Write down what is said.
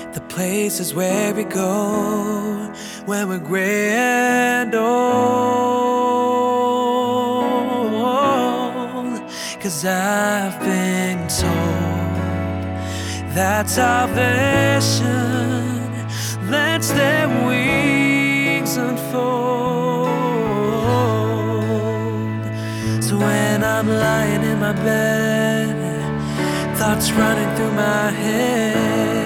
the places where we go when we're gray and old. 'Cause I've been told that salvation lets their wings unfold. So when I'm lying in my bed, thoughts running through my head,